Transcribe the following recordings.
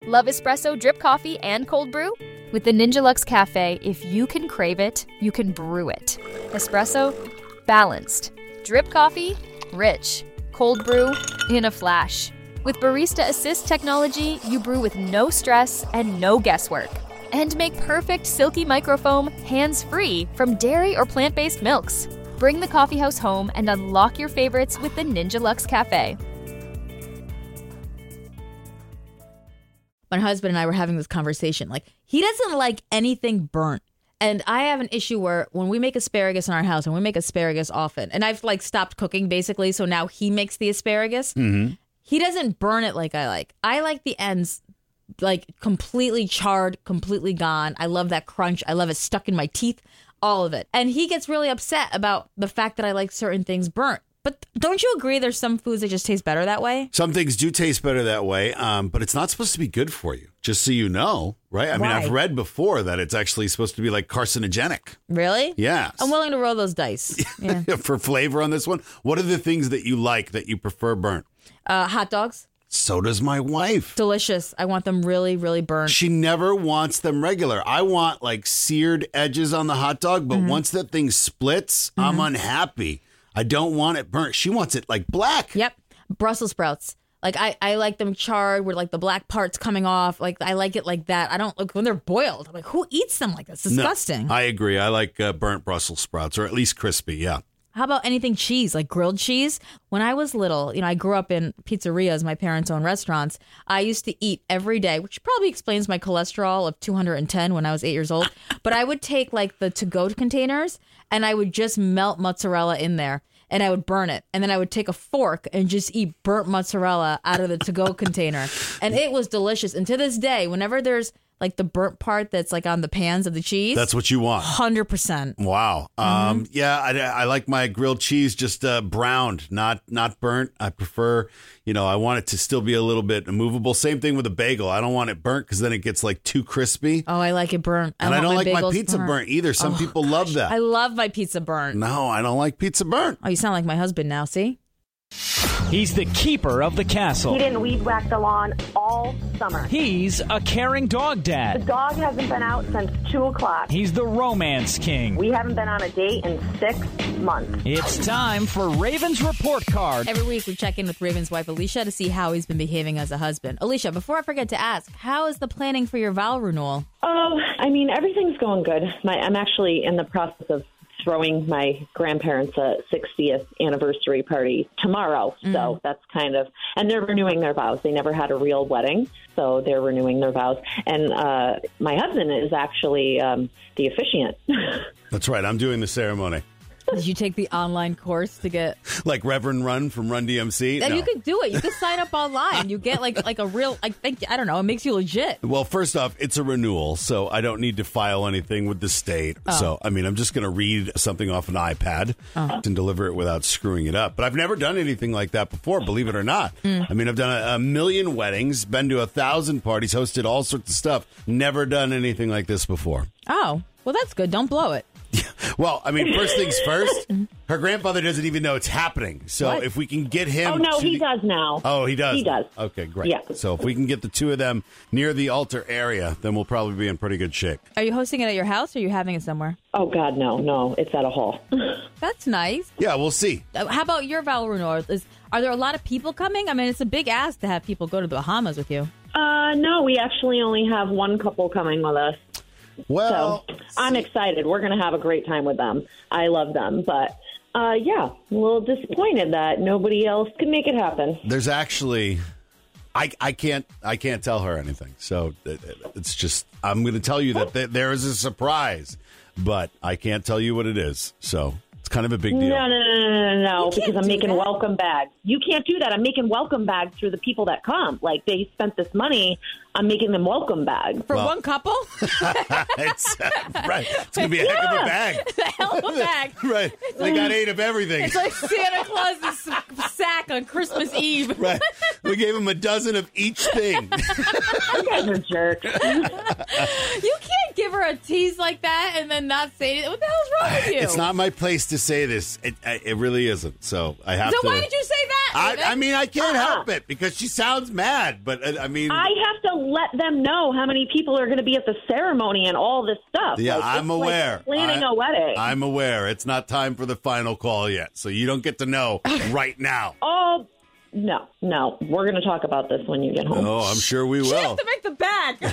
Love espresso, drip coffee, and cold brew? With the Ninja Luxe Cafe, if you can crave it, you can brew it. Espresso, balanced. Drip coffee, rich. Cold brew, in a flash. With Barista Assist technology, you brew with no stress and no guesswork. And make perfect silky microfoam hands-free from dairy or plant-based milks. Bring the coffeehouse home and unlock your favorites with the Ninja Luxe Cafe. My husband and I were having this conversation. Like, he doesn't like anything burnt. And I have an issue where when we make asparagus in our house, and we make asparagus often, and I've like stopped cooking basically, so now he makes the asparagus. Mm-hmm. He doesn't burn it like I like. I like the ends like completely charred, completely gone. I love that crunch. I love it stuck in my teeth, all of it. And he gets really upset about the fact that I like certain things burnt. But don't you agree there's some foods that just taste better that way? Some things do taste better that way, but it's not supposed to be good for you, just so you know, right? I mean, I've read before that it's actually supposed to be like carcinogenic. Really? Yes. I'm willing to roll those dice. Yeah. For flavor on this one, what are the things that you like that you prefer burnt? Hot dogs. So does my wife. Delicious. I want them really, really burnt. She never wants them regular. I want like seared edges on the hot dog, but once that thing splits, I'm unhappy. I don't want it burnt. She wants it like black. Yep. Brussels sprouts. Like I like them charred with like the black parts coming off. Like I like it like that. I don't like when they're boiled. I'm like, who eats them like this? Disgusting. No, I agree. I like burnt Brussels sprouts, or at least crispy. Yeah. How about anything cheese, like grilled cheese? When I was little, I grew up in pizzerias, my parents' own restaurants. I used to eat every day, which probably explains my cholesterol of 210 when I was 8 years old. But I would take like the to-go containers and I would just melt mozzarella in there and I would burn it. And then I would take a fork and just eat burnt mozzarella out of the to-go container. And it was delicious. And to this day, whenever there's like the burnt part that's like on the pans of the cheese. That's what you want. 100%. Wow. Yeah, I like my grilled cheese just browned, not burnt. I prefer, I want it to still be a little bit movable. Same thing with a bagel. I don't want it burnt because then it gets like too crispy. Oh, I like it burnt. And I don't like my pizza burnt either. Some people love that. I love my pizza burnt. No, I don't like pizza burnt. Oh, you sound like my husband now, see? He's the keeper of the castle. He didn't weed whack the lawn all summer. He's a caring dog The dad. dog hasn't been out since 2 o'clock. He's the romance king. We haven't been on a date in 6 months. It's time for Raven's Report Card. Every week we check in with Raven's wife, Alicia, to see how he's been behaving as a husband. Alicia, before I forget to ask, how is the planning for your vow renewal? Oh, everything's going good. I'm actually in the process of throwing my grandparents a 60th anniversary party tomorrow. So that's and they're renewing their vows. They never had a real wedding, so they're renewing their vows. And my husband is actually the officiant. That's right. I'm doing the ceremony. Did you take the online course to get... Like Reverend Run from Run DMC? And No. you could do it. You could sign up online. You get like a real... I don't know. It makes you legit. Well, first off, it's a renewal, so I don't need to file anything with the state. So, I'm just going to read something off an iPad and deliver it without screwing it up. But I've never done anything like that before, believe it or not. I've done a million weddings, been to 1,000 parties, hosted all sorts of stuff. Never done anything like this before. Oh, well, that's good. Don't blow it. Well, first things first, her grandfather doesn't even know it's happening. So if we can get him... Oh, no, he does now. Oh, he does? He does. Okay, great. Yeah. So if we can get the two of them near the altar area, then we'll probably be in pretty good shape. Are you hosting it at your house or are you having it somewhere? Oh, God, no. It's at a hall. That's nice. Yeah, we'll see. How about your vow renewal? Are there a lot of people coming? It's a big ask to have people go to the Bahamas with you. No, we actually only have one couple coming with us. Well, So I'm excited. We're going to have a great time with them. I love them. But, yeah, a little disappointed that nobody else could make it happen. there's actually... I can't tell her anything. So it's just... I'm going to tell you that there is a surprise, but I can't tell you what it is. So... It's kind of a big deal. No, because I'm making that. welcome bags. You can't do that. I'm making welcome bags for the people that come. Like, they spent this money, I'm making them welcome bags. For one couple? It's right. It's going to be a heck of a bag. A hell of a bag. Right. They got 8 of everything. It's like Santa Claus's sack on Christmas Eve. Right. We gave him a dozen of each thing. You guys are jerks. You can't give her a tease like that and then not say it. What the hell's wrong with you? It's not my place to say this. It really isn't. So I have to. So why did you say that? I mean, I can't help it because she sounds mad, but I mean, I have to let them know how many people are going to be at the ceremony and all this stuff. yeah, Like, I'm it's aware. Like planning a wedding. I'm aware. It's not time for the final call yet, so you don't get to know right now. Oh, no. We're going to talk about this when you get home. Oh, I'm sure we She has will. to make the bag.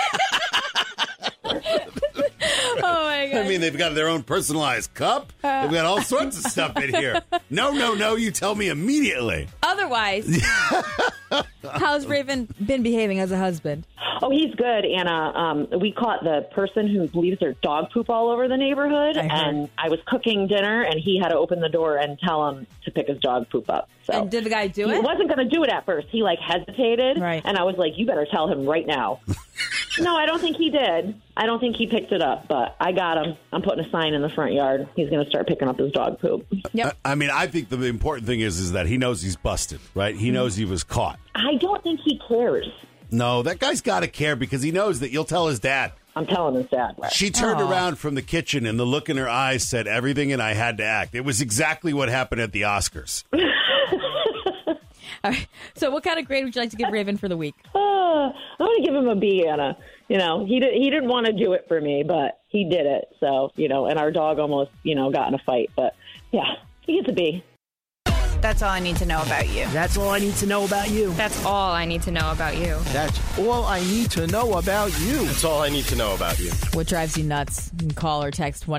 Oh my god! I mean, they've got their own personalized cup. They've got all sorts of stuff in here. No, you tell me immediately. Otherwise, how's Raven been behaving as a husband? Oh, he's good, Anna. We caught the person who leaves their dog poop all over the neighborhood, and I was cooking dinner, and he had to open the door and tell him to pick his dog poop up. So And did the guy do he it? wasn't going to do it at first. He hesitated, Right. and I was like, "You better tell him right now." No, I don't think he did. I don't think he picked it up, but I got him. I'm putting a sign in the front yard. He's going to start picking up his dog poop. Yep. I mean, I think the important thing is that he knows he's busted, right? He knows he was caught. I don't think he cares. No, that guy's got to care because he knows that you'll tell his dad. I'm telling his dad. She turned around from the kitchen and the look in her eyes said everything, and I had to act. It was exactly what happened at the Oscars. All right. So, what kind of grade would you like to give Raven for the week? I'm going to give him a B, Anna. You know, he didn't want to do it for me, but he did it. So, and our dog almost, got in a fight. But, yeah, he gets a B. That's all I need to know about you. That's all I need to know about you. That's all I need to know about you. That's all I need to know about you. That's all I need to know about you. What drives you nuts? You can call or text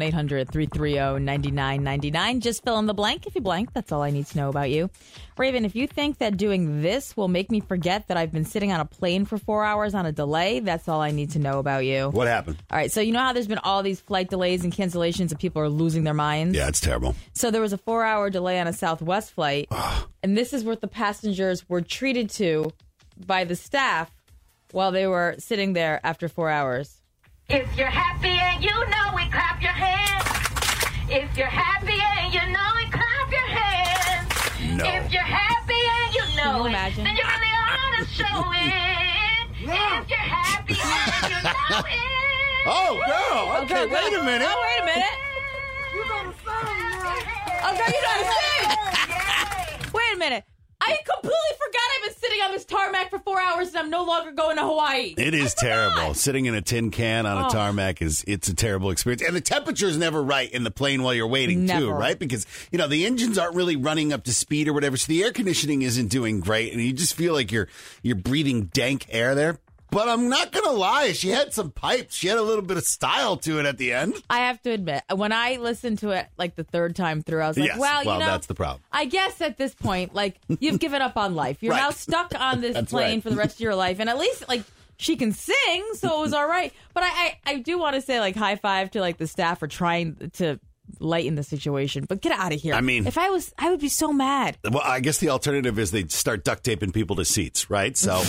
1-800-330-9999. Just fill in the blank. If you blank, that's all I need to know about you. Raven, if you think that doing this will make me forget that I've been sitting on a plane for 4 hours on a delay, that's all I need to know about you. What happened? All right, so you know how there's been all these flight delays and cancellations and people are losing their minds? Yeah, it's terrible. So there was a 4-hour delay on a Southwest flight, and this is what the passengers were treated to by the staff while they were sitting there after 4 hours. If you're happy and you know it, clap your hands. If you're happy and you know it, clap your hands. No. If you're happy and you know it, imagine? then you really ought to show it. If you're happy and you know it. Oh, girl. Okay, wait a minute. Oh, wait a minute. You gonna sing now. Oh, girl, you know how to sing. Wait a minute. I completely forgot I've been sitting on this tarmac for 4 hours and I'm no longer going to Hawaii. It is terrible. Sitting in a tin can on a tarmac it's a terrible experience. And the temperature's never right in the plane while you're waiting, too, right? Because, the engines aren't really running up to speed or whatever, so the air conditioning isn't doing great, and you just feel like you're breathing dank air there. But I'm not going to lie. She had some pipes. She had a little bit of style to it at the end. I have to admit, when I listened to it like the third time through, I was like, Yes. well, that's the problem. I guess at this point, you've given up on life. You're Right. now stuck on this That's plane right. for the rest of your life. And at least, she can sing, so it was all right. But I do want to say, high five to, the staff for trying to lighten the situation. But get out of here. I mean, if I would be so mad. Well, I guess the alternative is they'd start duct taping people to seats, right? So,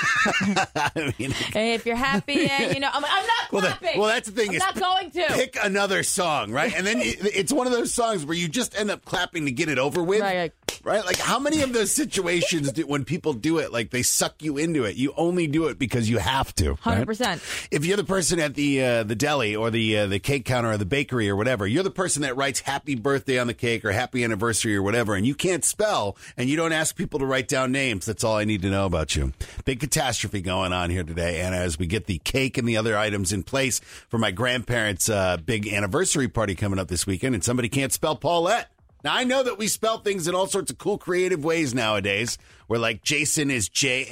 I mean, Hey, if you're happy and, I'm not clapping. well, that's the thing. I'm is not going to. Pick another song, right? And then it's one of those songs where you just end up clapping to get it over with. Right. Like, how many of those situations when people do it, they suck you into it? You only do it because you have to. 100%. If you're the person at the deli or the cake counter or the bakery or whatever, you're the person that writes happy birthday on the cake or happy anniversary or whatever, and you can't spell and you don't ask people to write down names. That's all I need to know about you. Big catastrophe going on here today, Anna, as we get the cake and the other items in place for my grandparents' big anniversary party coming up this weekend, and somebody can't spell Paulette. Now, I know that we spell things in all sorts of cool, creative ways nowadays, where Jason is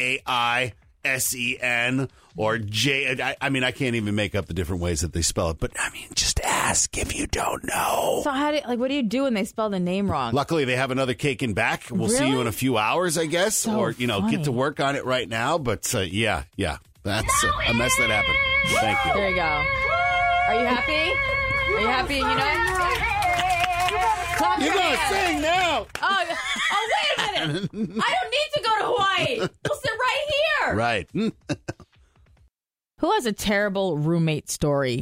Jaisen or J. I mean, I can't even make up the different ways that they spell it, but I mean, just ask if you don't know. So what do you do when they spell the name wrong? Luckily, they have another cake in back. We'll see you in a few hours, I guess, So or funny. get to work on it right now. But yeah, that's a mess that happened. Thank you. There you go. Are you happy? Are you happy? Clap You're your gonna hands. sing now, Oh, wait a minute. I don't need to go to Hawaii. We'll sit right here. right? Who has a terrible roommate story?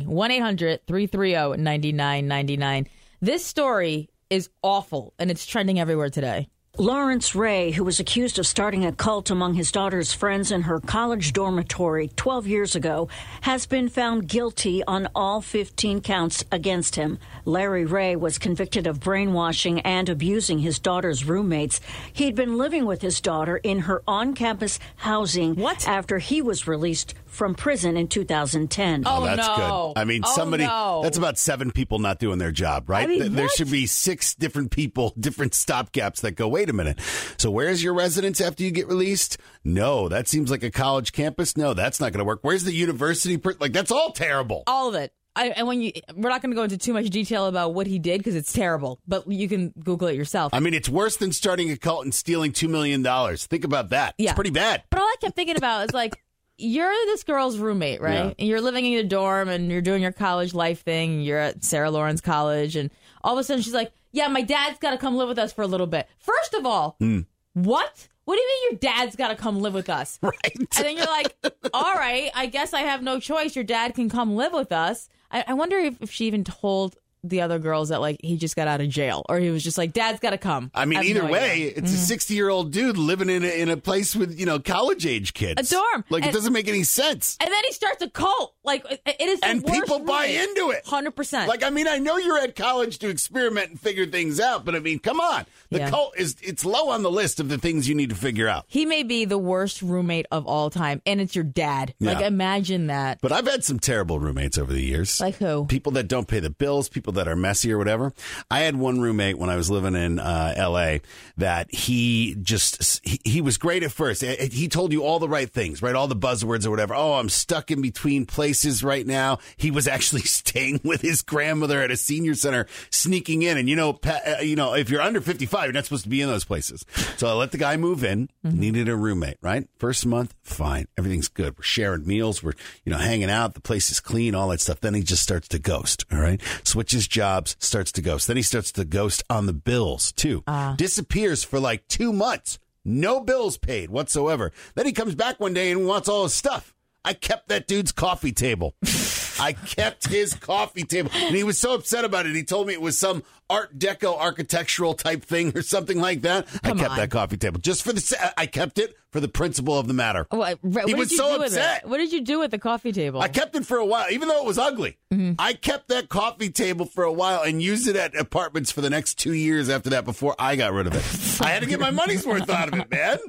1-800-330-9999. This story is awful, and it's trending everywhere today. Lawrence Ray, who was accused of starting a cult among his daughter's friends in her college dormitory 12 years ago, has been found guilty on all 15 counts against him. Larry Ray was convicted of brainwashing and abusing his daughter's roommates. He'd been living with his daughter in her on-campus housing after he was released from prison in 2010. Oh, that's good. I mean, that's about 7 people not doing their job, right? I mean, there what? should be 6 different people, different stopgaps that go, wait a minute. So where's your residence after you get released? No, that seems like a college campus. No, that's not going to work. Where's the university? That's all terrible. All of it. We're not going to go into too much detail about what he did because it's terrible, but you can Google it yourself. I mean, it's worse than starting a cult and stealing $2 million. Think about that. Yeah. It's pretty bad. But all I kept thinking about is like, you're this girl's roommate, right? Yeah. And you're living in your dorm and you're doing your college life thing. And you're at Sarah Lawrence College. And all of a sudden she's like, yeah, my dad's got to come live with us for a little bit. First of all, what? What do you mean your dad's got to come live with us? Right. And then you're like, all right, I guess I have no choice. Your dad can come live with us. I wonder if she even told the other girls that like he just got out of jail, or he was just like, dad's got to come. I mean, either way, it's a 60-year-old dude living in a place with, college age kids. A dorm. It doesn't make any sense. And then he starts a cult. Like, it is the and worst people buy into it. 100%. Like, I mean, I know you're at college to experiment and figure things out, but I mean, come on. The cult it's low on the list of the things you need to figure out. He may be the worst roommate of all time, and it's your dad. Yeah. Like, imagine that. But I've had some terrible roommates over the years. Like who? People that don't pay the bills, people that are messy or whatever. I had one roommate when I was living in L.A. that he was great at first. He told you all the right things, right? All the buzzwords or whatever. Oh, I'm stuck in between places right now. He was actually staying with his grandmother at a senior center, sneaking in. And, if you're under 55, you're not supposed to be in those places. So I let the guy move in, needed a roommate, right? First month, fine. Everything's good. We're sharing meals. We're, hanging out. The place is clean, all that stuff. Then he just starts to ghost, all right? Switches jobs, starts to ghost. Then he starts to ghost on the bills, too. Disappears for like 2 months. No bills paid whatsoever. Then he comes back one day and wants all his stuff. I kept that dude's coffee table. I kept his coffee table. And he was so upset about it. He told me it was some Art Deco architectural type thing or something like that. I kept that coffee table. I kept it for the principle of the matter. He was so upset. What did you do with the coffee table? I kept it for a while, even though it was ugly. I kept that coffee table for a while and used it at apartments for the next 2 years after that before I got rid of it. I had to get my money's worth out of it, man.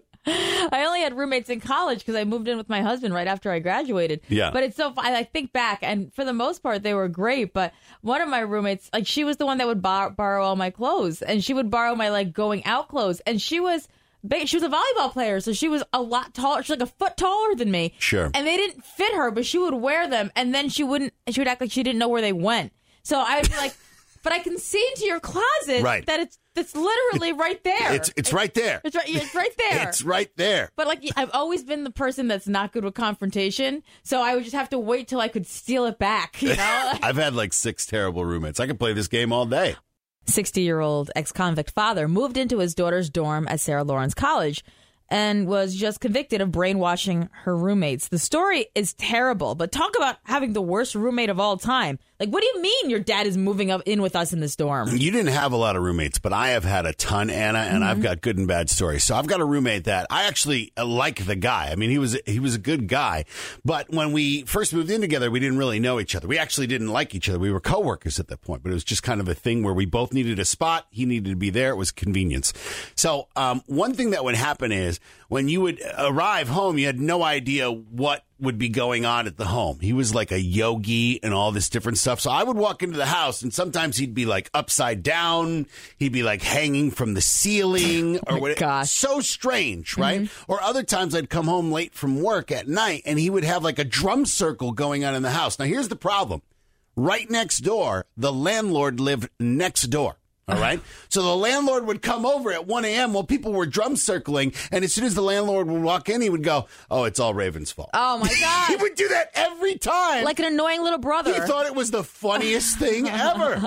I only had roommates in college because I moved in with my husband right after I graduated. Yeah. But it's so fun. I think back, and for the most part, they were great. But one of my roommates, like, she was the one that would borrow all my clothes, and she would borrow my, like, going out clothes. And she was a volleyball player, so she was a lot taller. She was like a foot taller than me. Sure. And they didn't fit her, but she would wear them, and then she would act like she didn't know where they went. So I would be like, but I can see into your closet that it's literally right there. It's right there. It's right there. It's right there. But like, I've always been the person that's not good with confrontation, so I would just have to wait till I could steal it back. I've had like 6 terrible roommates. I could play this game all day. 60-year-old ex-convict father moved into his daughter's dorm at Sarah Lawrence College and was just convicted of brainwashing her roommates. The story is terrible, but talk about having the worst roommate of all time. Like, what do you mean your dad is moving in with us in this dorm? You didn't have a lot of roommates, but I have had a ton, Anna, and I've got good and bad stories. So I've got a roommate that I actually like the guy. I mean, he was a good guy, but when we first moved in together, we didn't really know each other. We actually didn't like each other. We were coworkers at that point, but it was just kind of a thing where we both needed a spot. He needed to be there. It was convenience. So one thing that would happen is when you would arrive home, you had no idea what would be going on at the home. He was like a yogi and all this different stuff. So I would walk into the house and sometimes he'd be like upside down. He'd be like hanging from the ceiling or whatever. Gosh. So strange, right? Or other times I'd come home late from work at night and he would have like a drum circle going on in the house. Now here's the problem. Right next door, the landlord lived next door. All right. So the landlord would come over at 1 a.m. while people were drum circling. And as soon as the landlord would walk in, he would go, oh, it's all Raven's fault. Oh, my God. He would do that every time. Like an annoying little brother. He thought it was the funniest thing ever.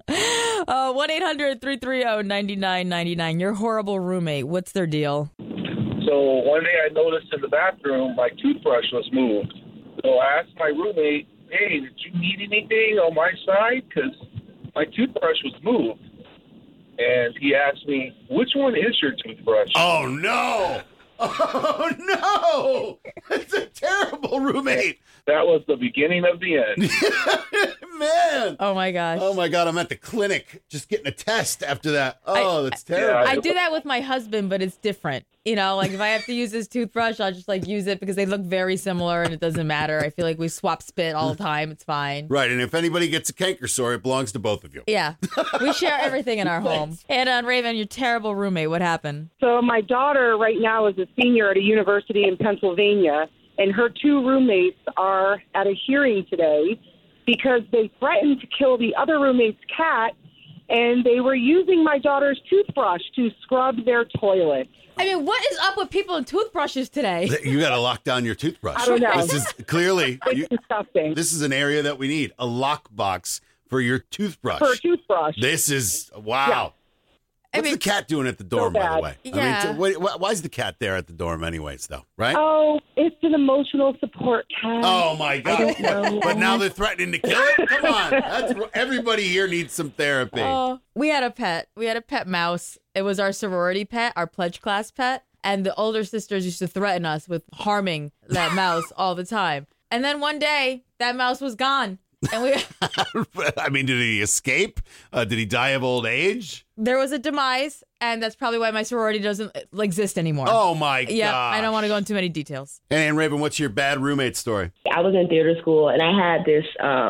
1-800-330-9999. Your horrible roommate. What's their deal? So one day I noticed in the bathroom my toothbrush was moved. So I asked my roommate, hey, did you need anything on my side? Because my toothbrush was moved. and he asked me, "Which one is your toothbrush?" Oh, no. Oh, no. It's a terrible roommate. That was the beginning of the end. Man. Oh, my gosh. Oh, my God. I'm at the clinic just getting a test after that. Oh, that's terrible. I do that with my husband, but it's different. You know, like if I have to use his toothbrush, I'll just like use it because they look very similar and it doesn't matter. I feel like we swap spit all the time. It's fine. Right. And if anybody gets a canker sore, it belongs to both of you. Yeah. We share everything in our home. Anna and Raven, your terrible roommate. What happened? So my daughter right now is a senior at a university in Pennsylvania, and her two roommates are at a hearing today because they threatened to kill the other roommate's cat, and they were using my daughter's toothbrush to scrub their toilet. I mean, what is up with people and toothbrushes today? You got to lock down your toothbrush. I don't know. This is clearly disgusting. This is an area that we need a lock box for your toothbrush. For a toothbrush. This is wow. Yeah. What's the cat doing at the dorm, so by the way? Yeah. I mean, why is the cat there at the dorm, anyways? Though, right? Oh, it's an emotional support cat. Oh my God! I don't know. But now they're threatening to kill it. Come on, everybody here needs some therapy. We had a pet. We had a pet mouse. It was our sorority pet, our pledge class pet. And the older sisters used to threaten us with harming that mouse all the time. And then one day, that mouse was gone. And we I mean, did he escape? Did he die of old age? There was a demise, and that's probably why my sorority doesn't exist anymore. Oh, my God. Yeah, I don't want to go into too many details. And Raven, what's your bad roommate story? I was in theater school, and I had this,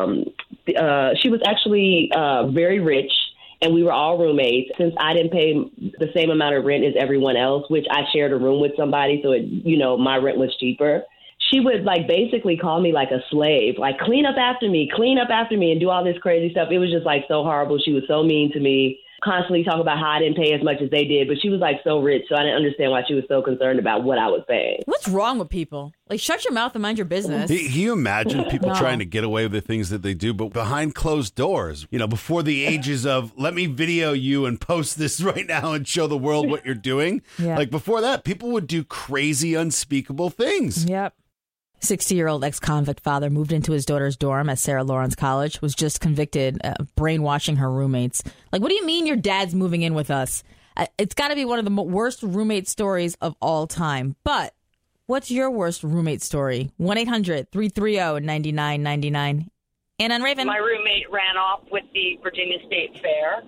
she was actually very rich, and we were all roommates. Since I didn't pay the same amount of rent as everyone else, which I shared a room with somebody, so my rent was cheaper. She would basically call me like a slave, like clean up after me, and do all this crazy stuff. It was just so horrible. She was so mean to me, constantly talking about how I didn't pay as much as they did. But she was so rich, so I didn't understand why she was so concerned about what I was paying. What's wrong with people? Shut your mouth and mind your business. Can you imagine people trying to get away with the things that they do, but behind closed doors, before the ages of let me video you and post this right now and show the world what you're doing? Yeah. Before that, people would do crazy, unspeakable things. Yep. 60-year-old ex-convict father moved into his daughter's dorm at Sarah Lawrence College, was just convicted of brainwashing her roommates. What do you mean your dad's moving in with us? It's got to be one of the worst roommate stories of all time. But what's your worst roommate story? 1-800-330-9999. Anna and Raven. My roommate ran off with the Virginia State Fair.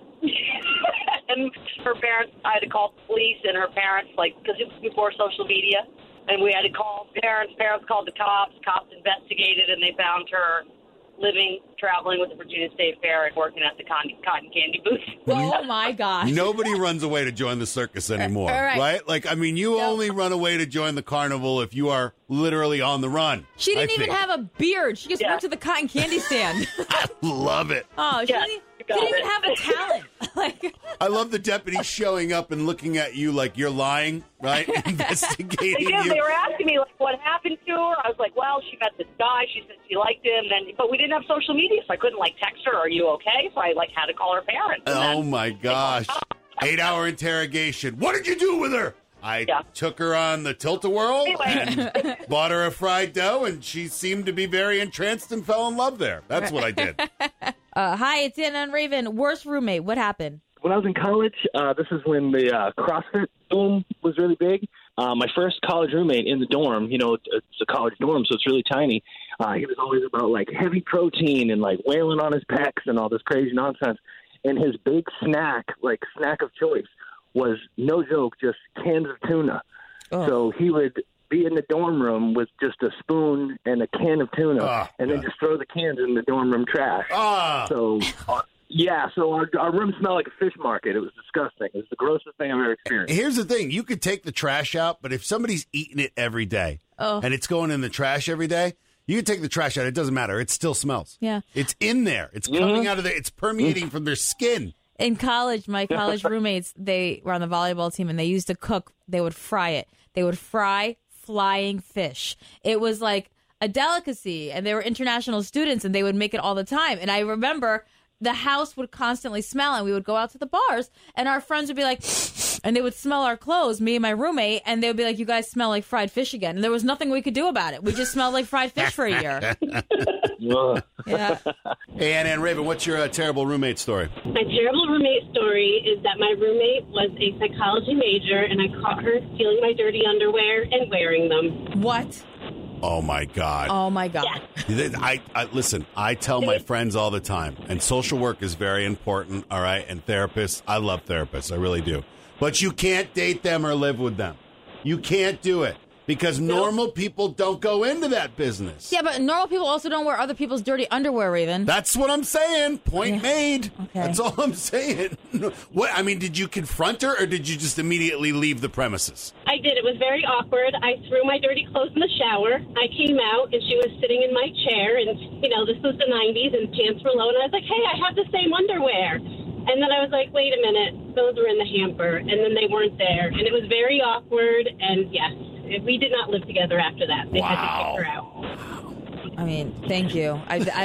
And her parents, I had to call the police, and her parents, because it was before social media. And we had to call parents. Parents called the cops. Cops investigated, and they found her traveling with the Virginia State Fair and working at the cotton candy booth. Oh, my gosh. Nobody runs away to join the circus anymore, right? You only run away to join the carnival if you are literally on the run. She didn't even have a beard. She just went to the cotton candy stand. I love it. Oh, she didn't even have a talent. I love the deputy showing up and looking at you like you're lying, right? Investigating you. They were asking me what happened to her. I was like, well, she met this guy. She said she liked him, but we didn't have social media, so I couldn't text her, "Are you okay?" So I had to call her parents. Oh my gosh! 8-hour interrogation. What did you do with her? I took her on the Tilt-A-Whirl and bought her a fried dough, and she seemed to be very entranced and fell in love there. That's what I did. Hi, it's Anna and Raven. Worst roommate. What happened? When I was in college, this is when the CrossFit boom was really big. My first college roommate in the dorm, it's a college dorm, so it's really tiny. He was always about heavy protein and wailing on his pecs and all this crazy nonsense. And his big snack of choice was, no joke, just cans of tuna. Oh. So he would be in the dorm room with just a spoon and a can of tuna, and then just throw the cans in the dorm room trash. So our room smelled like a fish market. It was disgusting. It was the grossest thing I've ever experienced. Here's the thing. You could take the trash out, but if somebody's eating it every day and it's going in the trash every day, you can take the trash out. It doesn't matter. It still smells. Yeah. It's in there. It's coming out of there. It's permeating from their skin. In college, my college roommates, they were on the volleyball team, and they used to cook. They would fry it. They would fry flying fish. It was like a delicacy, and they were international students, and they would make it all the time. And I remember the house would constantly smell, and we would go out to the bars, and our friends would be like, And they would smell our clothes, me and my roommate, and they would be like, you guys smell like fried fish again. And there was nothing we could do about it. We just smelled like fried fish for a year. Yeah. Hey, Anna and Raven, what's your terrible roommate story? My terrible roommate story is that my roommate was a psychology major, and I caught her stealing my dirty underwear and wearing them. What? Oh, my God. Oh, my God. I listen, I tell my friends all the time, and social work is very important, all right? And therapists, I love therapists, I really do. But you can't date them or live with them. You can't do it. Because normal people don't go into that business. Yeah, but normal people also don't wear other people's dirty underwear, Raven. That's what I'm saying. Point made. Okay. That's all I'm saying. What? I mean, did you confront her, or did you just immediately leave the premises? I did. It was very awkward. I threw my dirty clothes in the shower. I came out, and she was sitting in my chair, and, this was the 90s, and pants were low, and I was like, hey, I have the same underwear. And then I was like, wait a minute, those were in the hamper, and then they weren't there. And it was very awkward, and yes, we did not live together after that. They had to kick her out. I mean, thank you.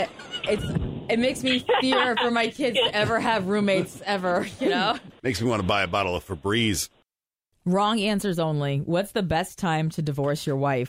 It makes me fear for my kids to ever have roommates ever, Makes me want to buy a bottle of Febreze. Wrong answers only. What's the best time to divorce your wife?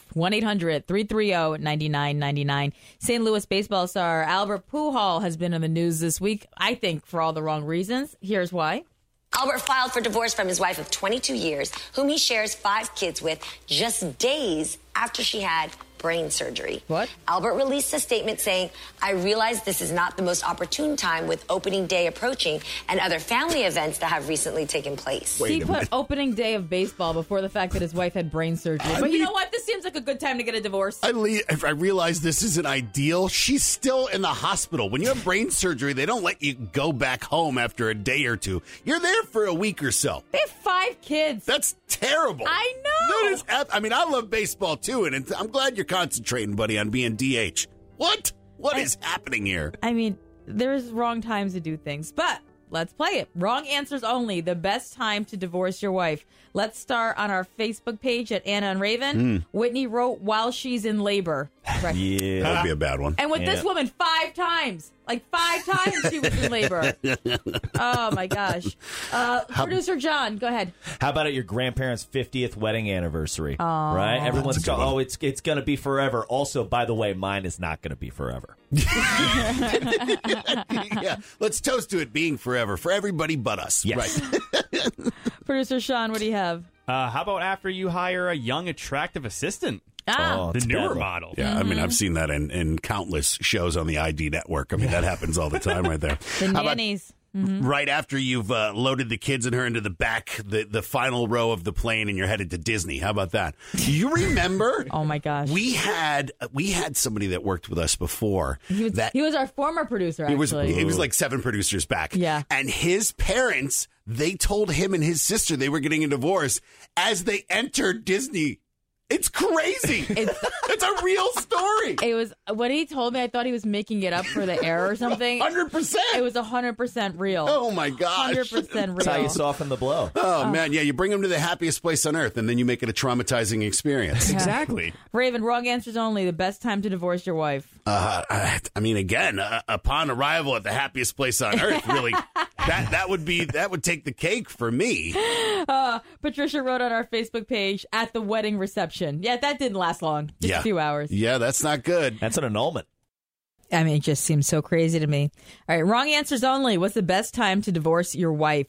1-800-330-9999. St. Louis baseball star Albert Pujols has been in the news this week, I think for all the wrong reasons. Here's why. Albert filed for divorce from his wife of 22 years, whom he shares 5 kids with, just days after she had brain surgery. What? Albert released a statement saying, I realize this is not the most opportune time with opening day approaching and other family events that have recently taken place. He put opening day of baseball before the fact that his wife had brain surgery. But you know what? This seems like a good time to get a divorce. I realize this isn't ideal. She's still in the hospital. When you have brain surgery, they don't let you go back home after a day or two. You're there for a week or so. They have 5 kids. That's terrible. I know. I love baseball too, and I'm glad you're concentrating, buddy, on being DH. What is happening here? I mean, there's wrong times to do things, but let's play it. Wrong answers only. The best time to divorce your wife. Let's start on our Facebook page at Anna and Raven. Whitney wrote while she's in labor. Right. Yeah. That would be a bad one. And with this woman, 5 times. Like 5 times she was in labor. Oh, my gosh. Producer John, go ahead. How about at your grandparents' 50th wedding anniversary? Aww. Right? Everyone's going, it's going to be forever. Also, by the way, mine is not going to be forever. Yeah, let's toast to it being forever for everybody but us. Yes. Right. Producer Sean, what do you have? How about after you hire a young, attractive assistant? The newer model. Yeah, I mean, I've seen that in countless shows on the ID network. I mean, that happens all the time right there. The nannies. Right after you've loaded the kids and her into the back, the final row of the plane, and you're headed to Disney. How about that? Do you remember? Oh my gosh, we had somebody that worked with us before. He was our former producer. Actually, he was like 7 producers back. Yeah, and his parents, they told him and his sister they were getting a divorce as they entered Disney. It's crazy. It's a real story. It was when he told me, I thought he was making it up for the air or something. 100%. It was 100% real. Oh my gosh. 100% real. That's how you soften the blow. Oh man, yeah, you bring them to the happiest place on earth, and then you make it a traumatizing experience. Yeah. Exactly. Raven, wrong answers only. The best time to divorce your wife. I mean, again, upon arrival at the happiest place on earth, really, that would take the cake for me. Patricia wrote on our Facebook page at the wedding reception. Yeah, that didn't last long. Just a few hours. Yeah, that's not good. That's an annulment. I mean, it just seems so crazy to me. All right, wrong answers only. What's the best time to divorce your wife?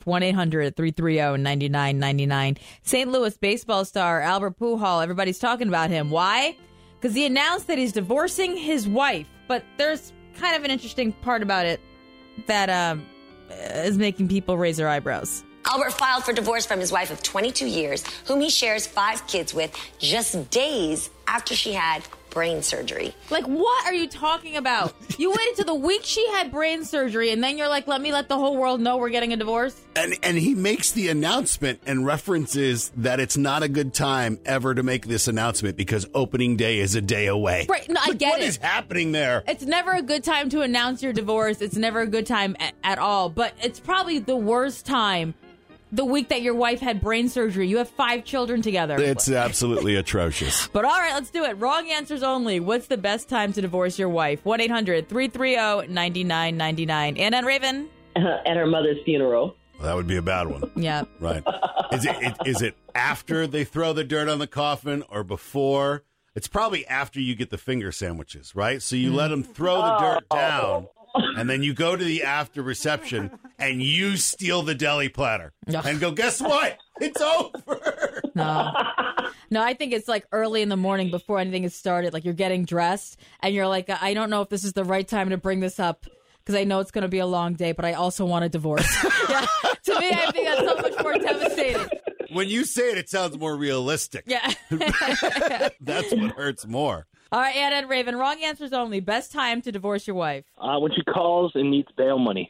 1-800-330-9999. St. Louis baseball star Albert Pujols. Everybody's talking about him. Why? Because he announced that he's divorcing his wife. But there's kind of an interesting part about it that is making people raise their eyebrows. Albert filed for divorce from his wife of 22 years, whom he shares 5 kids with, just days after she had brain surgery. Like, what are you talking about? You waited till the week she had brain surgery, and then you're like, let me let the whole world know we're getting a divorce? And he makes the announcement and references that it's not a good time ever to make this announcement because opening day is a day away. Right, no, I get what it. What is happening there? It's never a good time to announce your divorce. It's never a good time at all, but it's probably the worst time the week that your wife had brain surgery. You have 5 children together. It's absolutely atrocious. But all right, let's do it. Wrong answers only. What's the best time to divorce your wife? 1-800-330-9999. Anna and Raven? At her mother's funeral. Well, that would be a bad one. Yeah. Right. Is it after they throw the dirt on the coffin or before? It's probably after you get the finger sandwiches, right? So you let them throw the dirt down, and then you go to the after reception, and you steal the deli platter and go, guess what? It's over. No, I think it's like early in the morning before anything has started. Like you're getting dressed, and you're like, I don't know if this is the right time to bring this up because I know it's going to be a long day, but I also want a divorce. Yeah. To me, I think that's so much more devastating. When you say it, it sounds more realistic. Yeah. That's what hurts more. All right, Anna and Raven, wrong answers only. Best time to divorce your wife? When she calls and needs bail money.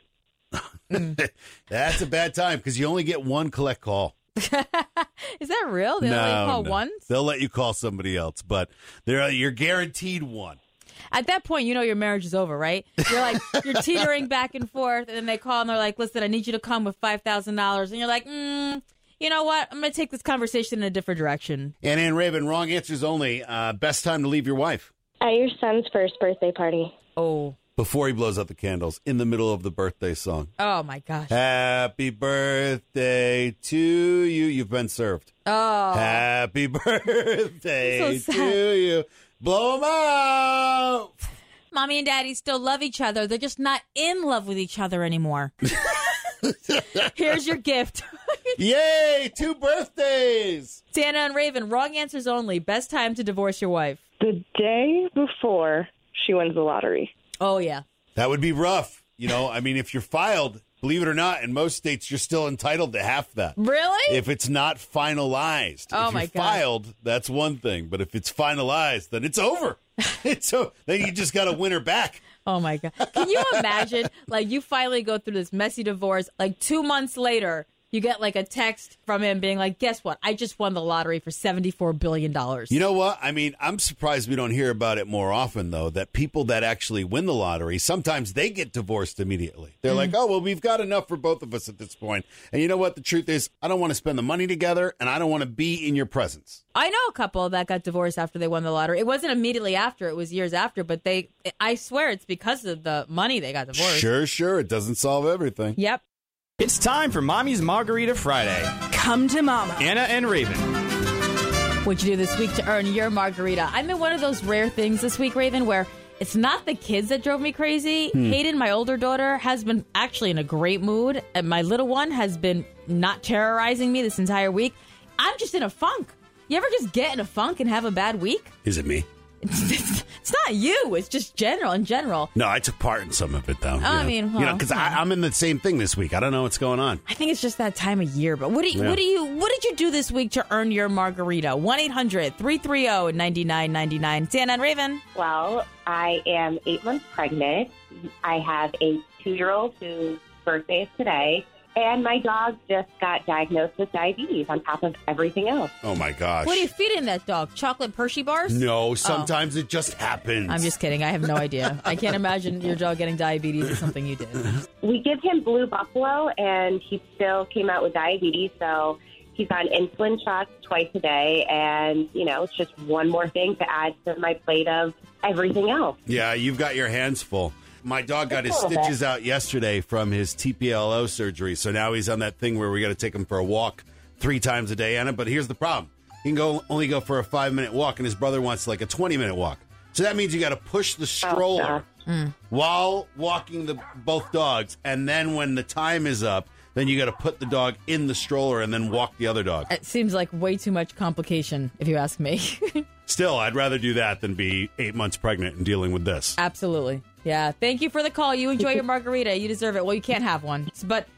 That's a bad time because you only get one collect call. Is that real? They only call once? They'll let you call somebody else, but you're guaranteed one. At that point, you know your marriage is over, right? You're like, you're teetering back and forth, and then they call and they're like, listen, I need you to come with $5,000. And you're like, you know what? I'm going to take this conversation in a different direction. Anna and Raven, wrong answers only. Best time to leave your wife? At your son's first birthday party. Oh. Before he blows out the candles, in the middle of the birthday song. Oh, my gosh. Happy birthday to you. You've been served. Oh. Happy birthday So to you. Blow them out. Mommy and Daddy still love each other. They're just not in love with each other anymore. Here's your gift. Yay, 2 birthdays. Santa and Raven, wrong answers only. Best time to divorce your wife? The day before she wins the lottery. Oh, yeah. That would be rough. You know, I mean, if you're filed, believe it or not, in most states, you're still entitled to half that. Really? If it's not finalized. Oh, if my you're God. filed, that's one thing. But if it's finalized, then it's over. Then you just got to win her back. Oh, my God. Can you imagine, like, you finally go through this messy divorce, like 2 months later, you get like a text from him being like, guess what? I just won the lottery for $74 billion. You know what? I mean, I'm surprised we don't hear about it more often, though, that people that actually win the lottery, sometimes they get divorced immediately. They're like, oh, well, we've got enough for both of us at this point. And you know what? The truth is, I don't want to spend the money together, and I don't want to be in your presence. I know a couple that got divorced after they won the lottery. It wasn't immediately after. It was years after. But I swear it's because of the money they got divorced. Sure. It doesn't solve everything. Yep. It's time for Mommy's Margarita Friday. Come to Mama. Anna and Raven. What'd you do this week to earn your margarita? I'm in one of those rare things this week, Raven, where it's not the kids that drove me crazy. Hayden, my older daughter, has been actually in a great mood. And my little one has been not terrorizing me this entire week. I'm just in a funk. You ever just get in a funk and have a bad week? Is it me? It's not you. It's just in general. No, I took part in some of it, though. I mean, well, because I'm in the same thing this week. I don't know what's going on. I think it's just that time of year. But what did you do this week to earn your margarita? 1-800-330-9999. Santa and Raven. Well, I am 8 months pregnant. I have a 2-year-old whose birthday is today. And my dog just got diagnosed with diabetes on top of everything else. Oh, my gosh. What are you feeding that dog? Chocolate Hershey bars? No, sometimes it just happens. I'm just kidding. I have no idea. I can't imagine your dog getting diabetes is something you did. We give him Blue Buffalo, and he still came out with diabetes, so he's on insulin shots twice a day, and, it's just one more thing to add to my plate of everything else. Yeah, you've got your hands full. My dog got his stitches out yesterday from his TPLO surgery, so now he's on that thing where we got to take him for a walk 3 times a day, Anna. But here's the problem. He can only go for a 5-minute walk, and his brother wants like a 20-minute walk. So that means you got to push the stroller while walking both dogs, and then when the time is up, then you got to put the dog in the stroller and then walk the other dog. It seems like way too much complication, if you ask me. Still, I'd rather do that than be 8 months pregnant and dealing with this. Absolutely. Yeah. Thank you for the call. You enjoy your margarita. You deserve it. Well, you can't have one, but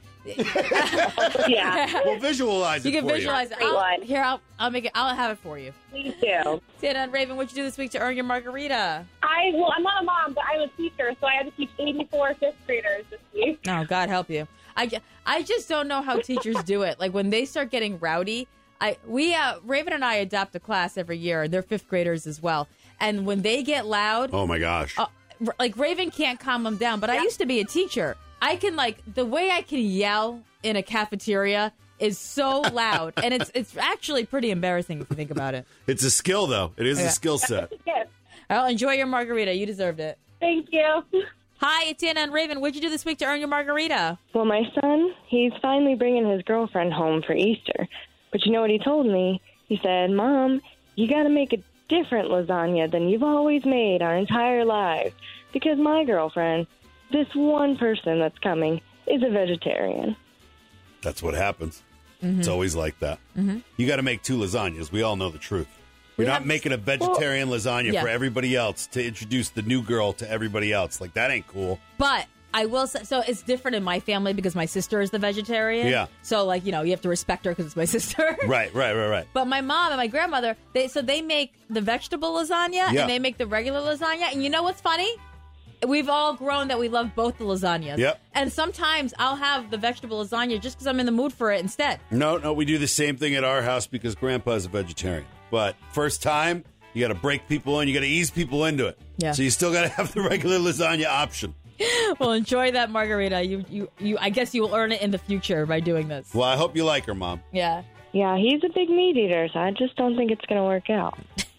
yeah, we'll visualize it. You can for visualize you. it. I'll make it. I'll have it for you. Please do. Santa and Raven, what'd you do this week to earn your margarita? I'm not a mom, but I'm a teacher, so I had to teach 84 fifth graders this week. Oh, God help you. I just don't know how teachers do it. Like when they start getting rowdy. Raven and I adopt a class every year. They're 5th graders as well. And when they get loud, oh my gosh, like Raven can't calm them down. But I used to be a teacher. I can the way I can yell in a cafeteria is so loud, and it's actually pretty embarrassing if you think about it. It's a skill, though. It is a skill set. Well, enjoy your margarita. You deserved it. Thank you. Hi, it's Anna and Raven. What'd you do this week to earn your margarita? Well, my son, he's finally bringing his girlfriend home for Easter. But you know what he told me? He said, Mom, you got to make a different lasagna than you've always made our entire lives. Because my girlfriend, this one person that's coming, is a vegetarian. That's what happens. It's always like that. You got to make 2 lasagnas. We all know the truth. You're not making a vegetarian lasagna for everybody else to introduce the new girl to everybody else. Like, that ain't cool. But I will say, so it's different in my family because my sister is the vegetarian. Yeah. So, like, you know, you have to respect her because it's my sister. Right. But my mom and my grandmother, they make the vegetable lasagna and they make the regular lasagna. And you know what's funny? We've all grown that we love both the lasagnas. Yep. And sometimes I'll have the vegetable lasagna just because I'm in the mood for it instead. No, we do the same thing at our house because Grandpa's a vegetarian. But first time, you got to break people in. You got to ease people into it. Yeah. So you still got to have the regular lasagna option. Well, enjoy that margarita. You. I guess you will earn it in the future by doing this. Well, I hope you like her, Mom. Yeah. Yeah, he's a big meat eater, so I just don't think it's going to work out.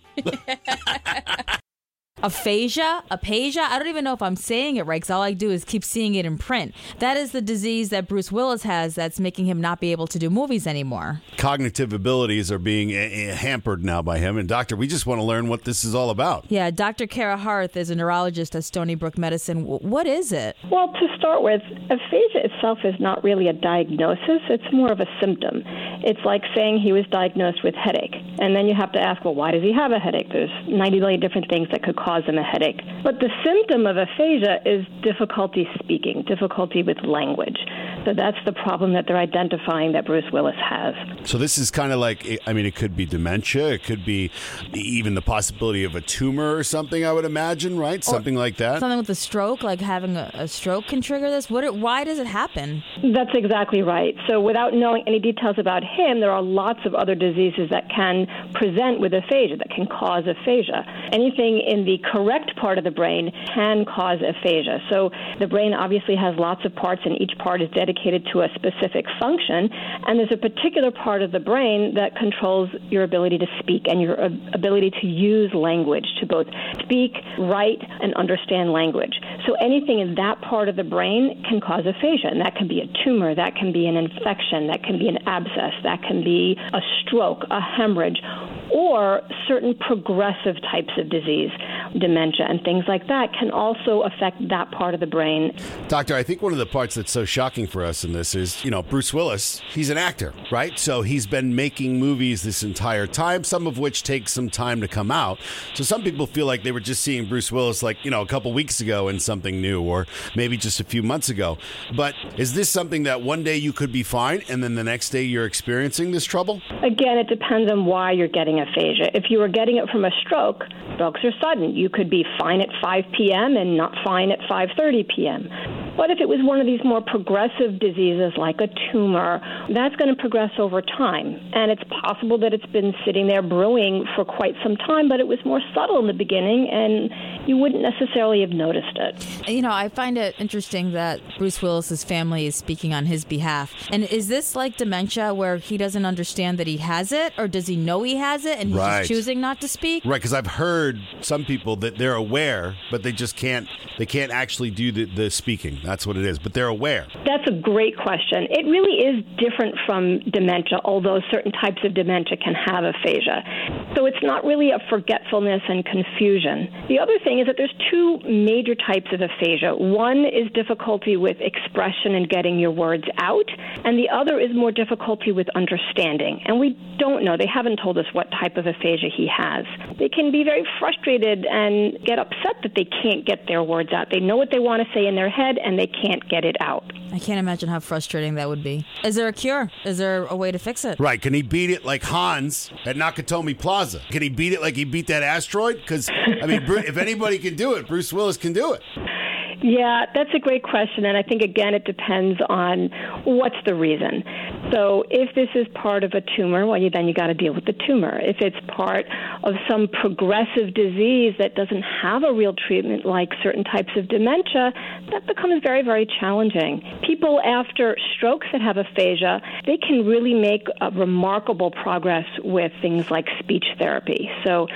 Aphasia? I don't even know if I'm saying it right because all I do is keep seeing it in print. That is the disease that Bruce Willis has that's making him not be able to do movies anymore. Cognitive abilities are being hampered now by him. And, Doctor, we just want to learn what this is all about. Yeah, Dr. Kara Harth is a neurologist at Stony Brook Medicine. What is it? Well, to start with, aphasia itself is not really a diagnosis. It's more of a symptom. It's like saying he was diagnosed with headache. And then you have to ask, well, why does he have a headache? There's 90 million different things that could cause him a headache. But the symptom of aphasia is difficulty speaking, difficulty with language. So that's the problem that they're identifying that Bruce Willis has. So this is kind of like, I mean, it could be dementia. It could be even the possibility of a tumor or something, I would imagine, right? Something like that. Something with a stroke, like having a stroke can trigger this? Why does it happen? That's exactly right. So without knowing any details about him, there are lots of other diseases that can present with aphasia, that can cause aphasia. Anything in the correct part of the brain can cause aphasia. So the brain obviously has lots of parts, and each part is dedicated to a specific function. And there's a particular part of the brain that controls your ability to speak and your ability to use language, to both speak, write, and understand language. So anything in that part of the brain can cause aphasia, and that can be a tumor, that can be an infection, that can be an abscess, that can be a stroke, a hemorrhage, or certain progressive types of disease, dementia and things like that can also affect that part of the brain. Doctor, I think one of the parts that's so shocking for us in this is, Bruce Willis, he's an actor, right? So he's been making movies this entire time, some of which take some time to come out. So some people feel like they were just seeing Bruce Willis a couple weeks ago in something new, or maybe just a few months ago. But is this something that one day you could be fine and then the next day you're experiencing this trouble? Again, it depends on why you're getting aphasia. If you were getting it from a stroke, strokes are sudden. You could be fine at 5 p.m. and not fine at 5:30 p.m. But if it was one of these more progressive diseases like a tumor, that's going to progress over time. And it's possible that it's been sitting there brewing for quite some time, but it was more subtle in the beginning, and you wouldn't necessarily have noticed it. I find it interesting that Bruce Willis's family is speaking on his behalf. And is this like dementia where he doesn't understand that he has it, or does he know he has it and he's just choosing not to speak? Right, because I've heard some people that they're aware, but they just can't actually do the speaking. That's what it is, but they're aware. That's a great question. It really is different from dementia, although certain types of dementia can have aphasia. So it's not really a forgetfulness and confusion. The other thing is that there's two major types of aphasia. One is difficulty with expression and getting your words out, and the other is more difficulty with understanding. And we don't know. They haven't told us what type of aphasia he has. They can be very frustrated and get upset that they can't get their words out. They know what they want to say in their head, and they can't get it out. I can't imagine how frustrating that would be. Is there a cure? Is there a way to fix it? Right. Can he beat it like Hans at Nakatomi Plaza? Can he beat it like he beat that asteroid? Because, if anybody can do it, Bruce Willis can do it. Yeah, that's a great question, and I think, again, it depends on what's the reason. So if this is part of a tumor, then you got to deal with the tumor. If it's part of some progressive disease that doesn't have a real treatment, like certain types of dementia, that becomes very, very challenging. People after strokes that have aphasia, they can really make a remarkable progress with things like speech therapy. So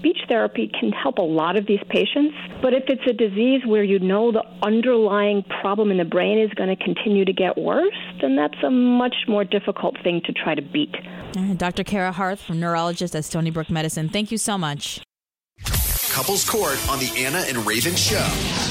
speech therapy can help a lot of these patients. But if it's a disease where you know the underlying problem in the brain is going to continue to get worse, then that's a much more difficult thing to try to beat. Dr. Kara Harth, from neurologist at Stony Brook Medicine. Thank you so much. Couples Court on the Anna and Raven Show.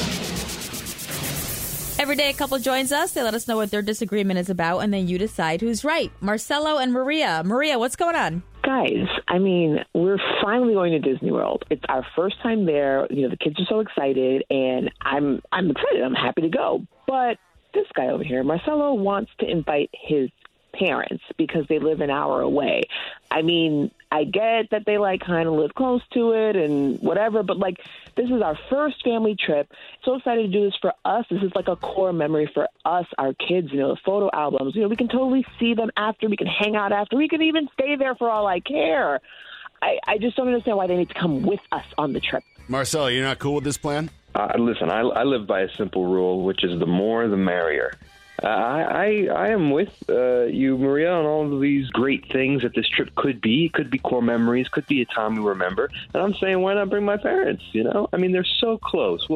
Every day a couple joins us. They let us know what their disagreement is about, and then you decide who's right. Marcelo and Maria. Maria, what's going on? Guys, I mean, we're finally going to Disney World. It's our first time there. You know, the kids are so excited, and I'm excited. I'm happy to go. But this guy over here, Marcelo, wants to invite his parents because they live an hour away. I mean, I get that they kind of live close to it and whatever, but this is our first family trip. So excited to do this for us. This is a core memory for us, our kids, the photo albums. We can totally see them after. We can hang out after. We can even stay there for all I care. I just don't understand why they need to come with us on the trip. Marcelo, you're not cool with this plan? Listen, I live by a simple rule, which is the more the merrier. I am with you, Maria, on all of these great things that this trip could be. It could be core memories, could be a time we remember. And I'm saying, why not bring my parents, I mean, they're so close.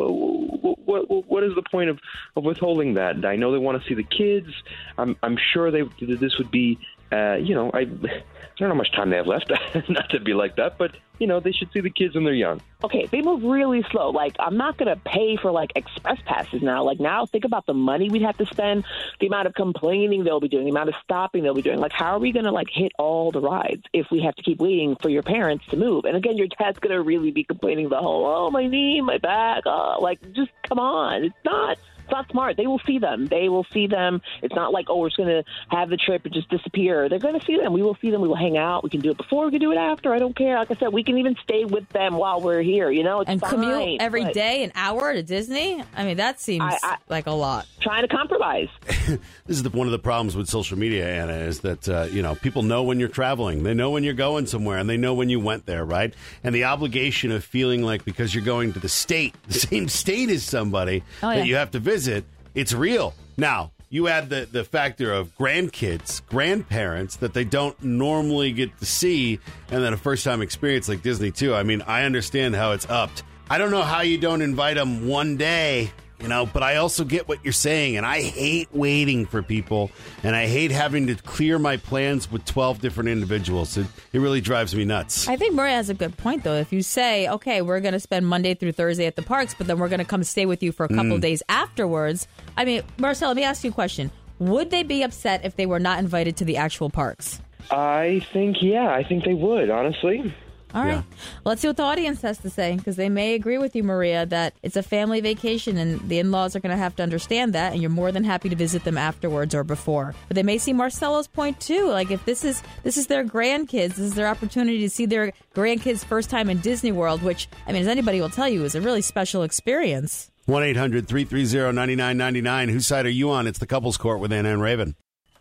What is the point of withholding that? I know they want to see the kids. I'm sure this would be, I don't know how much time they have left, not to be like that, but, they should see the kids when they're young. Okay, they move really slow. I'm not going to pay for, express passes now. Now think about the money we'd have to spend, the amount of complaining they'll be doing, the amount of stopping they'll be doing. How are we going to, hit all the rides if we have to keep waiting for your parents to move? And, again, your dad's going to really be complaining the whole, oh, my knee, my back, just come on. It's not smart. They will see them. It's not we're just going to have the trip and just disappear. They're going to see them. We will see them. We will hang out. We can do it before. We can do it after. I don't care. Like I said, we can even stay with them while we're here. It's and fine, commute every day an hour to Disney? I mean, that seems like a lot. Trying to compromise. This is one of the problems with social media, Anna, is that, people know when you're traveling. They know when you're going somewhere, and they know when you went there, right? And the obligation of feeling because you're going to the same state as somebody that you have to visit, it's real. Now, you add the factor of grandkids, grandparents that they don't normally get to see, and then a first-time experience like Disney, too. I mean, I understand how it's upped. I don't know how you don't invite them one day, but I also get what you're saying, and I hate waiting for people, and I hate having to clear my plans with 12 different individuals. It really drives me nuts. I think Maria has a good point, though. If you say, okay, we're going to spend Monday through Thursday at the parks, but then we're going to come stay with you for a couple of days afterwards. I mean, Marcel, let me ask you a question. Would they be upset if they were not invited to the actual parks? I think they would, honestly. All right. Yeah. Well, let's see what the audience has to say, because they may agree with you, Maria, that it's a family vacation and the in-laws are going to have to understand that, and you're more than happy to visit them afterwards or before. But they may see Marcelo's point, too. If this is their grandkids, this is their opportunity to see their grandkids' first time in Disney World, which, I mean, as anybody will tell you, is a really special experience. 1-800-330-9999. Whose side are you on? It's the Couples Court with Anna and Raven.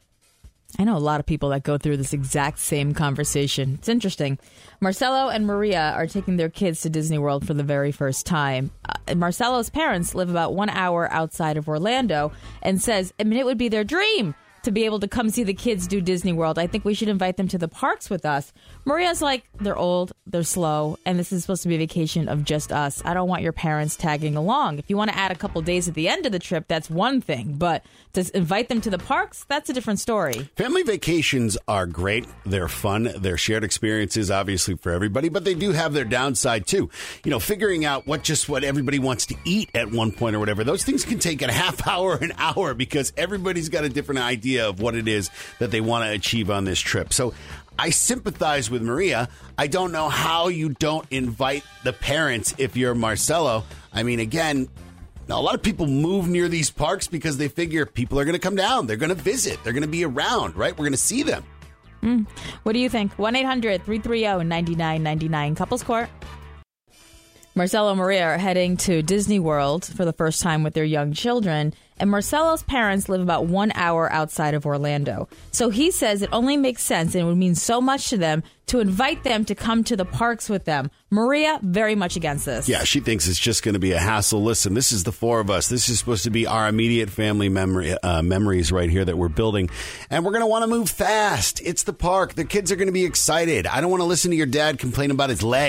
I know a lot of people that go through this exact same conversation. It's interesting. Marcelo and Maria are taking their kids to Disney World for the very first time. Marcelo's parents live about 1 hour outside of Orlando and says, it would be their dream to be able to come see the kids do Disney World. I think we should invite them to the parks with us. Maria's like, they're old, they're slow, and this is supposed to be a vacation of just us. I don't want your parents tagging along. If you want to add a couple days at the end of the trip, that's one thing. But to invite them to the parks, that's a different story. Family vacations are great. They're fun. They're shared experiences, obviously, for everybody. But they do have their downside, too. Figuring out what everybody wants to eat at one point or whatever. Those things can take a half hour, an hour, because everybody's got a different idea of what it is that they want to achieve on this trip. So I sympathize with Maria. I don't know how you don't invite the parents if you're Marcelo. I mean, again, a lot of people move near these parks because they figure people are going to come down. They're going to visit. They're going to be around, right? We're going to see them. What do you think? 1-800-330-9999. Couples Court. Marcelo and Maria are heading to Disney World for the first time with their young children, and Marcelo's parents live about 1 hour outside of Orlando. So he says it only makes sense and it would mean so much to them to invite them to come to the parks with them. Maria, very much against this. Yeah, she thinks it's just going to be a hassle. Listen, this is the four of us. This is supposed to be our immediate family memories right here that we're building. And we're going to want to move fast. It's the park. The kids are going to be excited. I don't want to listen to your dad complain about his leg.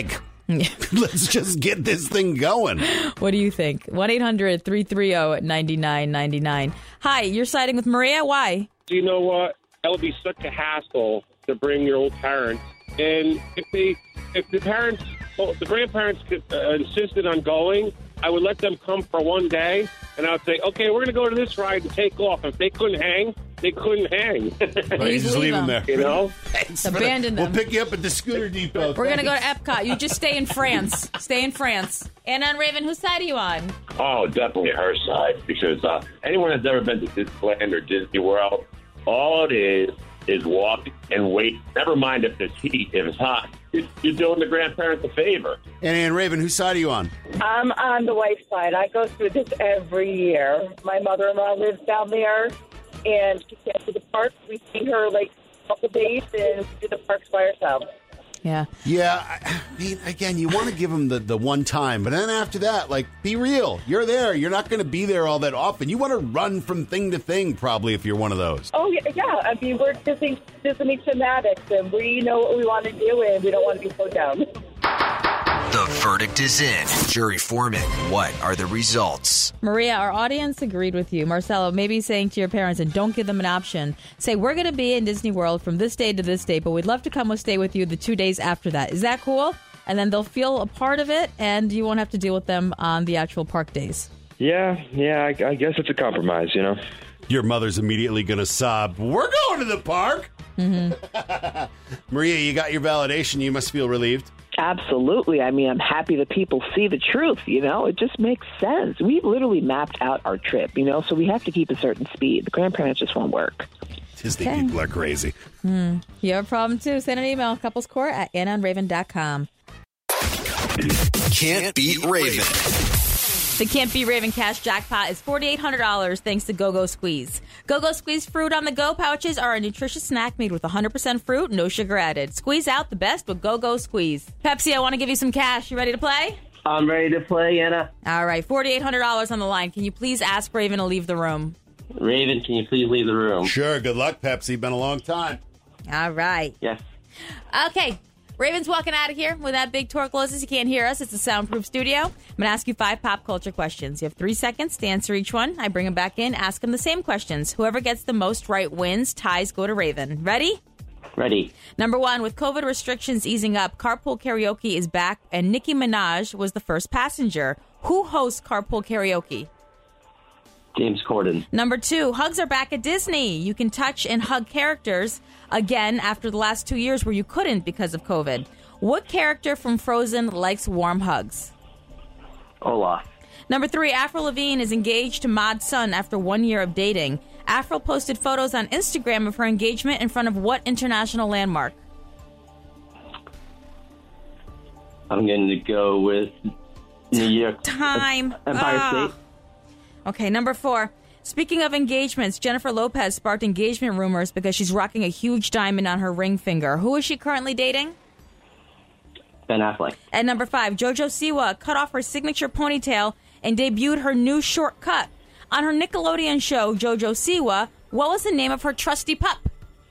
Let's just get this thing going. What do you think? 1-800-330-9999. Hi, you're siding with Maria. Why? You know what? That would be such a hassle to bring your old parents. And if the grandparents insisted on going, I would let them come for one day, and I would say, okay, we're going to go to this ride and take off. If they couldn't hang, they couldn't hang. Right, you just leave them there. You know? Abandon them. We'll pick you up at the scooter depot. We're going to go to Epcot. You just stay in France. Stay in France. And on Raven, whose side are you on? Oh, definitely her side, because anyone that's ever been to Disneyland or Disney World, all it is walk and wait. Never mind if there's heat, if it's hot. You're doing the grandparents a favor. And Raven, whose side are you on? I'm on the wife's side. I go through this every year. My mother-in-law lives down there, and she can't do the parks. We see her like a couple days and do the parks by ourselves. Yeah. Yeah, I mean, again, you want to give them the one time, but then after that, like, be real. You're there. You're not going to be there all that often. You want to run from thing to thing, probably, if you're one of those. Oh, yeah. I mean, we're Disney fanatics, and we know what we want to do, and we don't want to be slowed down. The verdict is in. Jury foreman, what are the results? Maria, our audience agreed with you. Marcelo, maybe saying to your parents, and don't give them an option, say, we're going to be in Disney World from this day to this day, but we'd love to come and stay with you the 2 days after that. Is that cool? And then they'll feel a part of it, and you won't have to deal with them on the actual park days. Yeah, I guess it's a compromise, you know? Your mother's immediately going to sob, we're going to the park! Mm-hmm. Maria, you got your validation. You must feel relieved. Absolutely. I mean, I'm happy that people see the truth, you know? It just makes sense. We've literally mapped out our trip, you know, so we have to keep a certain speed. The grandparents just won't work. Disney people are crazy. You have a problem, too. Send an email, couplescourt@AnnaandRaven.com. Can't beat Raven. The Can't Be Raven cash jackpot is $4,800 thanks to Go-Go Squeeze. Go-Go Squeeze fruit on the go pouches are a nutritious snack made with 100% fruit, no sugar added. Squeeze out the best with Go-Go Squeeze. Pepsi, I want to give you some cash. You ready to play? I'm ready to play, Anna. All right, $4,800 on the line. Can you please ask Raven to leave the room? Raven, can you please leave the room? Sure. Good luck, Pepsi. Been a long time. All right. Yes. Okay. Raven's walking out of here. When that big door closes, you can't hear us. It's a soundproof studio. I'm going to ask you 5 pop culture questions. You have 3 seconds to answer each one. I bring them back in, ask them the same questions. Whoever gets the most right wins. Ties go to Raven. Ready? Ready. Number 1, with COVID restrictions easing up, Carpool Karaoke is back, and Nicki Minaj was the first passenger. Who hosts Carpool Karaoke? James Corden. Number 2, hugs are back at Disney. You can touch and hug characters again after the last 2 years where you couldn't because of COVID. What character from Frozen likes warm hugs? Olaf. Number 3, Avril Lavigne is engaged to Mod Sun after 1 year of dating. Avril posted photos on Instagram of her engagement in front of what international landmark? I'm going to go with New York. Time. Empire State. Okay, number 4. Speaking of engagements, Jennifer Lopez sparked engagement rumors because she's rocking a huge diamond on her ring finger. Who is she currently dating? Ben Affleck. At number 5, JoJo Siwa cut off her signature ponytail and debuted her new short cut. On her Nickelodeon show, JoJo Siwa, what was the name of her trusty pup?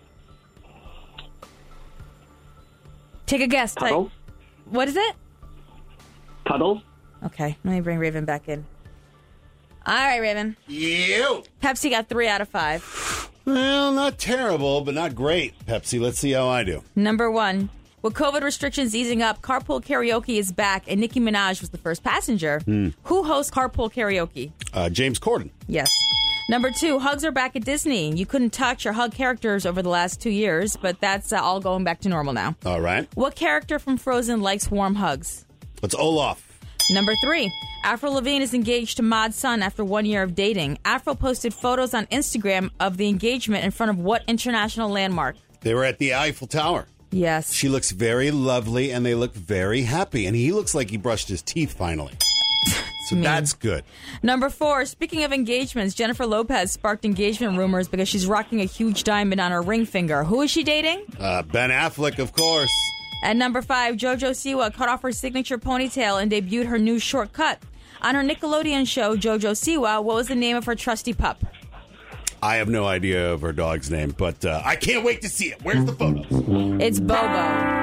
Take a guess. Puddles. What is it? Puddles. Okay, let me bring Raven back in. All right, Raven. You. Pepsi got 3 out of 5. Well, not terrible, but not great, Pepsi. Let's see how I do. Number 1. With COVID restrictions easing up, Carpool Karaoke is back, and Nicki Minaj was the first passenger. Who hosts Carpool Karaoke? James Corden. Yes. Number 2, hugs are back at Disney. You couldn't touch or hug characters over the last 2 years, but that's all going back to normal now. All right. What character from Frozen likes warm hugs? It's Olaf. Number 3, Avril Lavigne is engaged to Mod Sun after 1 year of dating. Avril posted photos on Instagram of the engagement in front of what international landmark? They were at the Eiffel Tower. Yes. She looks very lovely, and they look very happy. And he looks like he brushed his teeth finally. So that's good. Number 4, speaking of engagements, Jennifer Lopez sparked engagement rumors because she's rocking a huge diamond on her ring finger. Who is she dating? Ben Affleck, of course. At number 5, JoJo Siwa cut off her signature ponytail and debuted her new short cut. On her Nickelodeon show, JoJo Siwa, what was the name of her trusty pup? I have no idea of her dog's name, but I can't wait to see it. Where's the photos? It's Bobo.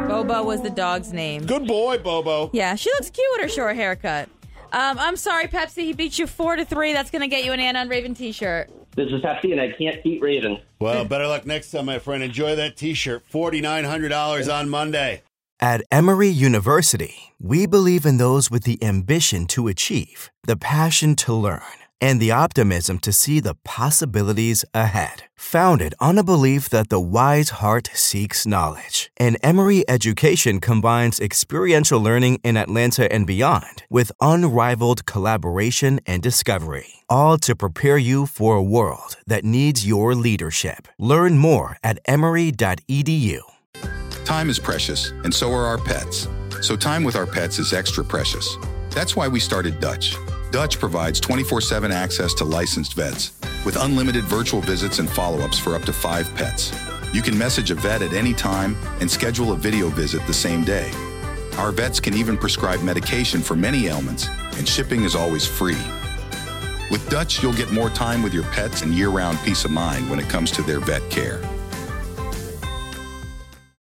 Bobo was the dog's name. Good boy, Bobo. Yeah, she looks cute with her short haircut. I'm sorry, Pepsi. He beat you 4-3. That's going to get you an Anna and Raven t-shirt. This is Pepsi, and I can't beat Raven. Well, better luck next time, my friend. Enjoy that t-shirt. $4,900 on Monday. At Emory University, we believe in those with the ambition to achieve, the passion to learn, and the optimism to see the possibilities ahead. Founded on a belief that the wise heart seeks knowledge, and Emory education combines experiential learning in Atlanta and beyond with unrivaled collaboration and discovery, all to prepare you for a world that needs your leadership. Learn more at emory.edu. Time is precious, and so are our pets. So time with our pets is extra precious. That's why we started Dutch. Dutch provides 24/7 access to licensed vets with unlimited virtual visits and follow-ups for up to 5 pets. You can message a vet at any time and schedule a video visit the same day. Our vets can even prescribe medication for many ailments, and shipping is always free. With Dutch, you'll get more time with your pets and year-round peace of mind when it comes to their vet care.